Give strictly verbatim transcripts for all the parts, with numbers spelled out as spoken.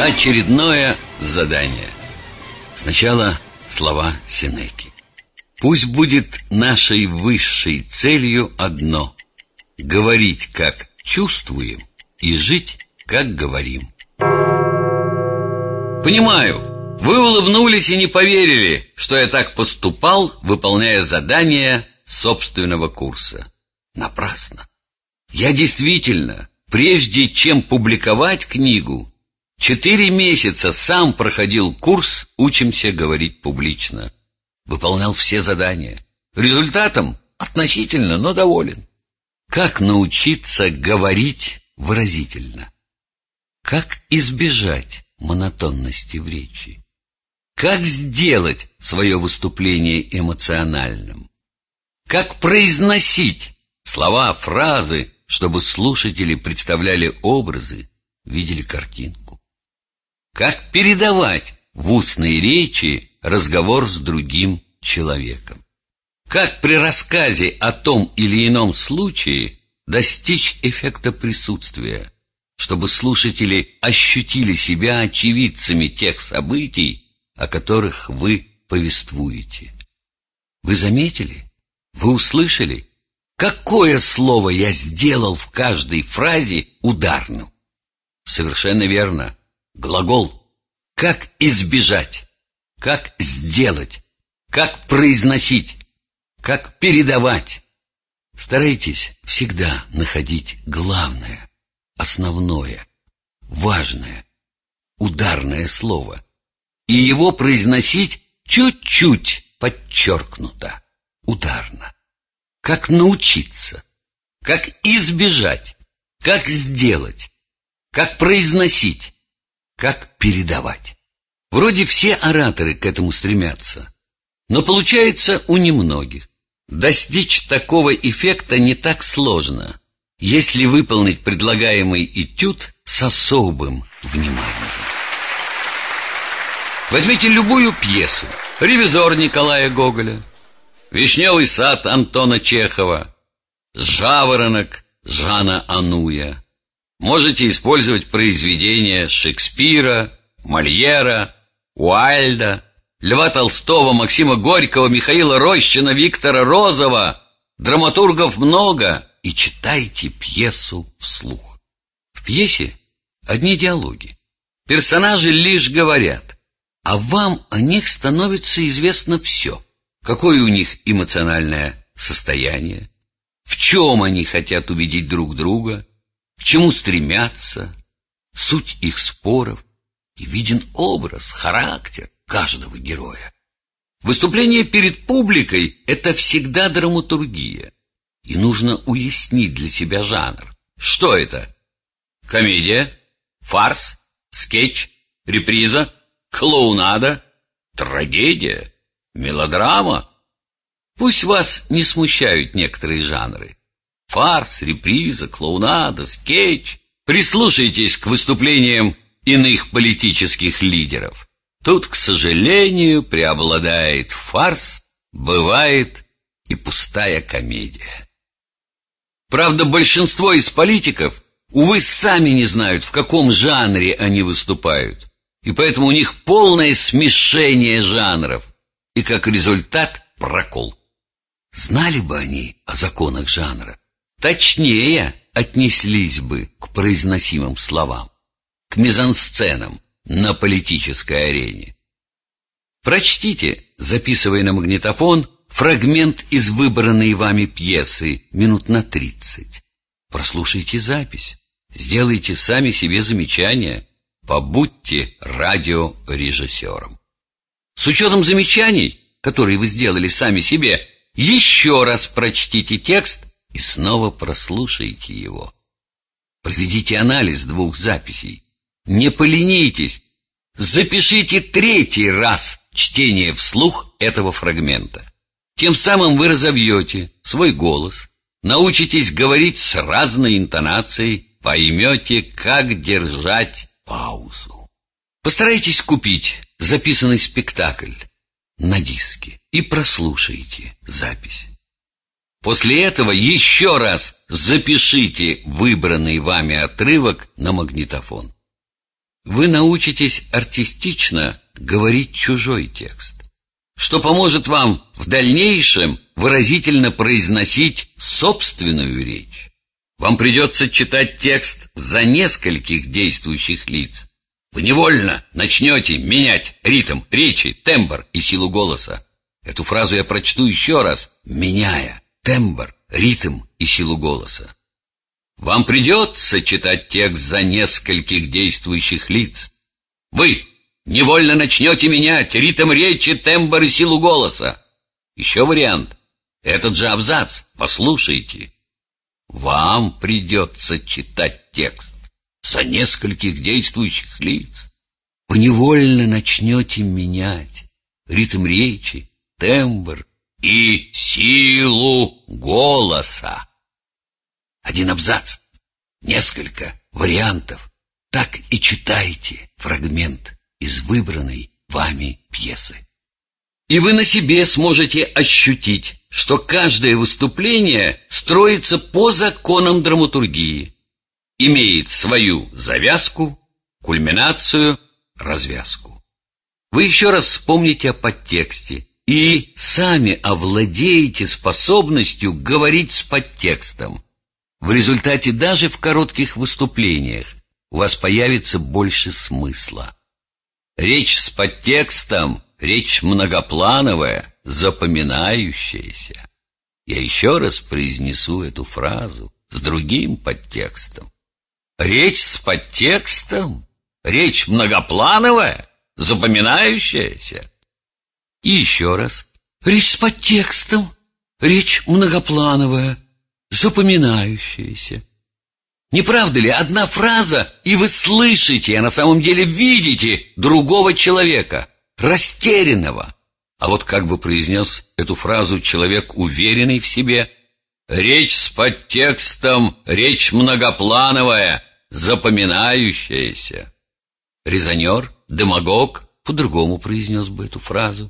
Очередное задание. Сначала слова Сенеки. Пусть будет нашей высшей целью одно: говорить, как чувствуем, и жить, как говорим. Понимаю, вы улыбнулись и не поверили, что я так поступал, выполняя задания собственного курса. Напрасно. Я действительно, прежде чем публиковать книгу, четыре месяца сам проходил курс «Учимся говорить публично». Выполнял все задания. Результатом относительно, но доволен. Как научиться говорить выразительно? Как избежать монотонности в речи? Как сделать свое выступление эмоциональным? Как произносить слова, фразы, чтобы слушатели представляли образы, видели картинку? Как передавать в устной речи разговор с другим человеком? Как при рассказе о том или ином случае достичь эффекта присутствия, чтобы слушатели ощутили себя очевидцами тех событий, о которых вы повествуете? Вы заметили? Вы услышали? Какое слово я сделал в каждой фразе ударным? Совершенно верно. Глагол. Как избежать? Как сделать? Как произносить? Как передавать? Старайтесь всегда находить главное, основное, важное, ударное слово и его произносить чуть-чуть подчеркнуто, ударно. Как научиться? Как избежать? Как сделать? Как произносить? Как передавать? Вроде все ораторы к этому стремятся, но получается у немногих. Достичь такого эффекта не так сложно, если выполнить предлагаемый этюд с особым вниманием. Возьмите любую пьесу: «Ревизор» Николая Гоголя, «Вишневый сад» Антона Чехова, «Жаворонок» Жана Ануя. Можете использовать произведения Шекспира, Мольера, Уайльда, Льва Толстого, Максима Горького, Михаила Рощина, Виктора Розова. Драматургов много, и читайте пьесу вслух. В пьесе одни диалоги. Персонажи лишь говорят, а вам о них становится известно все. Какое у них эмоциональное состояние, в чем они хотят убедить друг друга, к чему стремятся, суть их споров, и виден образ, характер каждого героя. Выступление перед публикой – это всегда драматургия, и нужно уяснить для себя жанр. Что это? Комедия, фарс, скетч, реприза, клоунада, трагедия, мелодрама? Пусть вас не смущают некоторые жанры. Фарс, реприза, клоунада, скетч. Прислушайтесь к выступлениям иных политических лидеров. Тут, к сожалению, преобладает фарс, бывает и пустая комедия. Правда, большинство из политиков, увы, сами не знают, в каком жанре они выступают, и поэтому у них полное смешение жанров, и как результат прокол. Знали бы они о законах жанра, точнее отнеслись бы к произносимым словам, к мизансценам на политической арене. Прочтите, записывая на магнитофон, фрагмент из выбранной вами пьесы минут на тридцать. Прослушайте запись, сделайте сами себе замечания, побудьте радиорежиссером. С учетом замечаний, которые вы сделали сами себе, еще раз прочтите текст и снова прослушайте его. Проведите анализ двух записей. Не поленитесь, запишите третий раз чтение вслух этого фрагмента. Тем самым вы разовьете свой голос, научитесь говорить с разной интонацией, поймете, как держать паузу. Постарайтесь купить записанный спектакль на диске и прослушайте запись. После этого еще раз запишите выбранный вами отрывок на магнитофон. вы научитесь артистично говорить чужой текст, что поможет вам в дальнейшем выразительно произносить собственную речь. Вам придется читать текст за нескольких действующих лиц. Вы невольно начнете менять ритм речи, тембр и силу голоса. Эту фразу я прочту еще раз, меняя тембр, ритм и силу голоса. Вам придется читать текст за нескольких действующих лиц. Вы невольно начнете менять ритм речи, тембр и силу голоса. Еще вариант. Этот же абзац. Послушайте. Вам придется читать текст за нескольких действующих лиц. Вы невольно начнете менять ритм речи, тембр и силу голоса. Один абзац, несколько вариантов. Так и читайте фрагмент из выбранной вами пьесы. И вы на себе сможете ощутить, что каждое выступление строится по законам драматургии, имеет свою завязку, кульминацию, развязку. Вы еще раз вспомните о подтексте и сами овладеете способностью говорить с подтекстом. В результате даже в коротких выступлениях у вас появится больше смысла. Речь с подтекстом, речь многоплановая, запоминающаяся. Я еще раз произнесу эту фразу с другим подтекстом. Речь с подтекстом, речь многоплановая, запоминающаяся. И еще раз. Речь с подтекстом, речь многоплановая, запоминающаяся. Не правда ли, одна фраза, и вы слышите, а на самом деле видите другого человека, растерянного. А вот как бы произнес эту фразу человек, уверенный в себе? Речь с подтекстом, речь многоплановая, запоминающаяся. Резонер, демагог по-другому произнес бы эту фразу.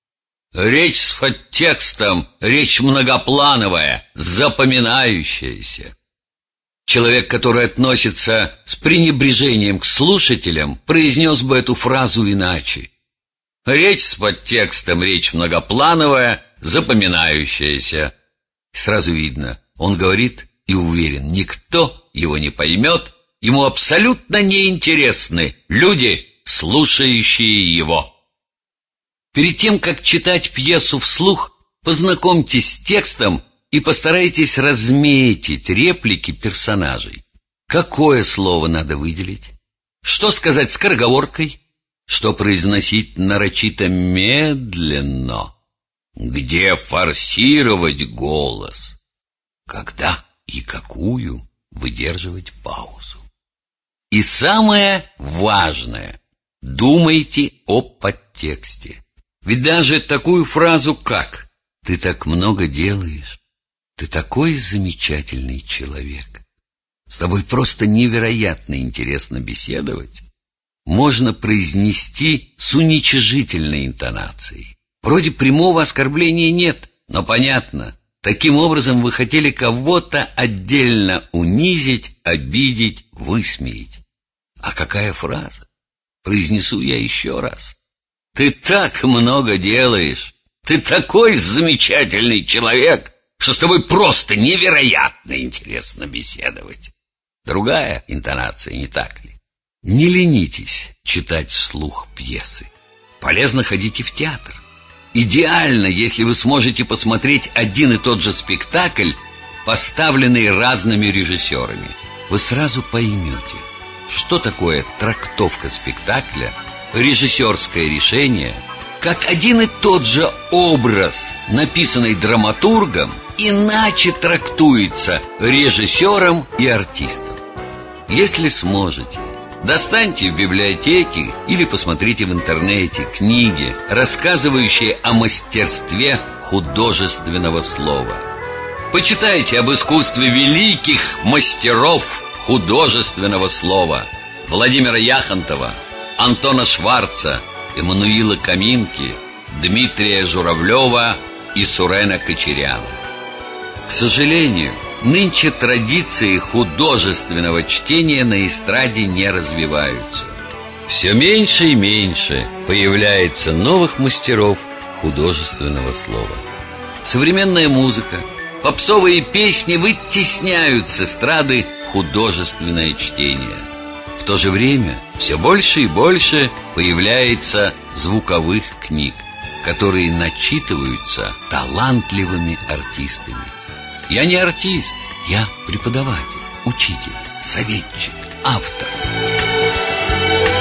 Речь с подтекстом, речь многоплановая, запоминающаяся. Человек, который относится с пренебрежением к слушателям, произнес бы эту фразу иначе. Речь с подтекстом, речь многоплановая, запоминающаяся. Сразу видно, он говорит и уверен, никто его не поймет, ему абсолютно неинтересны люди, слушающие его. Перед тем, как читать пьесу вслух, познакомьтесь с текстом и постарайтесь разметить реплики персонажей. Какое слово надо выделить? Что сказать скороговоркой? Что произносить нарочито медленно? Где форсировать голос? Когда и какую выдерживать паузу? И самое важное – думайте о подтексте. Ведь даже такую фразу, как «ты так много делаешь», «ты такой замечательный человек», «с тобой просто невероятно интересно беседовать», можно произнести с уничижительной интонацией. Вроде прямого оскорбления нет, но понятно, таким образом вы хотели кого-то отдельно унизить, обидеть, высмеять. А какая фраза? Произнесу я еще раз. Ты так много делаешь, ты такой замечательный человек, что с тобой просто невероятно интересно беседовать. Другая интонация, не так ли? Не ленитесь читать вслух пьесы. Полезно ходите в театр. Идеально, если вы сможете посмотреть один и тот же спектакль, поставленный разными режиссерами. Вы сразу поймете, что такое трактовка спектакля, режиссерское решение, как один и тот же образ, написанный драматургом, иначе трактуется режиссером и артистом. Если сможете, достаньте в библиотеке или посмотрите в интернете книги, рассказывающие о мастерстве художественного слова. Почитайте об искусстве великих мастеров художественного слова: Владимира Яхонтова, Антона Шварца, Эммануила Каминки, Дмитрия Журавлева и Сурена Кочеряна. К сожалению, нынче традиции художественного чтения на эстраде не развиваются. все меньше и меньше появляется новых мастеров художественного слова. Современная музыка, попсовые песни вытесняют с эстрады художественное чтение. В то же время все больше и больше появляется звуковых книг, которые начитываются талантливыми артистами. Я не артист, я преподаватель, учитель, советчик, автор.